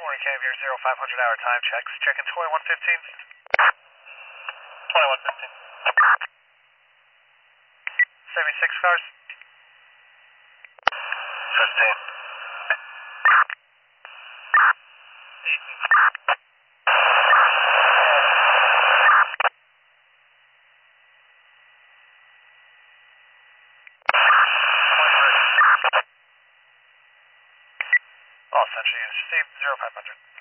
Morning, Caviar 0500 hour time checks. Checking 2115. 2115. 76 cars. 15. 18. All Central units received 0500.